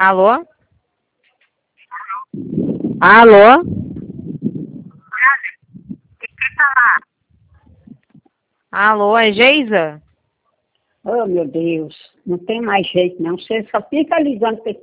Alô? Alô? Alô, é Geisa? Oh, meu Deus, não tem mais jeito não. Você só fica ligando para